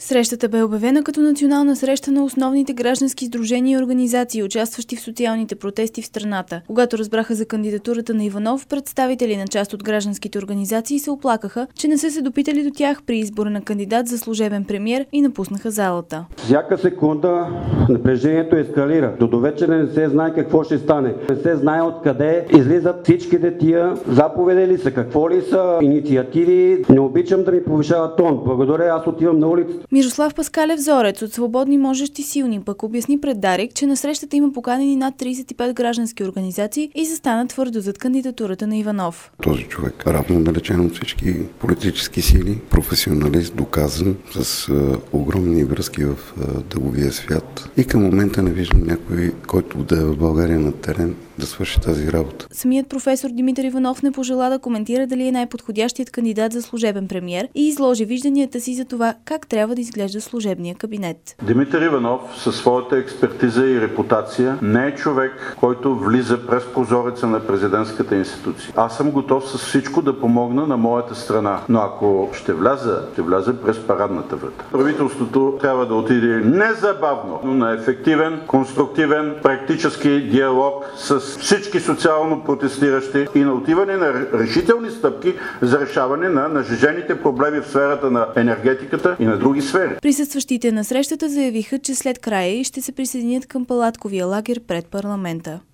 Срещата бе обявена като национална среща на основните граждански сдружения и организации, участващи в социалните протести в страната. Когато разбраха за кандидатурата на Иванов, представители на част от гражданските организации се оплакаха, че не са се допитали до тях при избора на кандидат за служебен премиер и напуснаха залата. Всяка секунда напрежението ескалира. До вечера не се знае какво ще стане. Не се знае откъде излизат всичките тия заповеди ли са, какво ли са, инициативи. Не обичам да ми повишава тон. Благодаря, аз отивам на улицата. Мирослав Паскалев Зорец от Свободни можещи силни пък обясни пред Дарик, че на срещата има поканени над 35 граждански организации и застана твърдо зад кандидатурата на Иванов. Този човек равно далечен от всички политически сили, професионалист, доказан, с огромни връзки в деловия свят. И към момента не виждам някой, който да е в България на терен, да свърши тази работа. Самият професор Димитър Иванов не пожела да коментира дали е най-подходящият кандидат за служебен премиер и изложи вижданията си за това как трябва да изглежда служебния кабинет. Димитър Иванов със своята експертиза и репутация не е човек, който влиза през прозореца на президентската институция. Аз съм готов с всичко да помогна на моята страна, но ако ще вляза през парадната врата. Правителството трябва да отиде незабавно на ефективен, конструктивен, практически диалог с всички социално протестиращи и на отиване на решителни стъпки за решаване на нажежените проблеми в сферата на енергетиката и на други сфери. Присъстващите на срещата заявиха, че след края ще се присъединят към палатковия лагер пред парламента.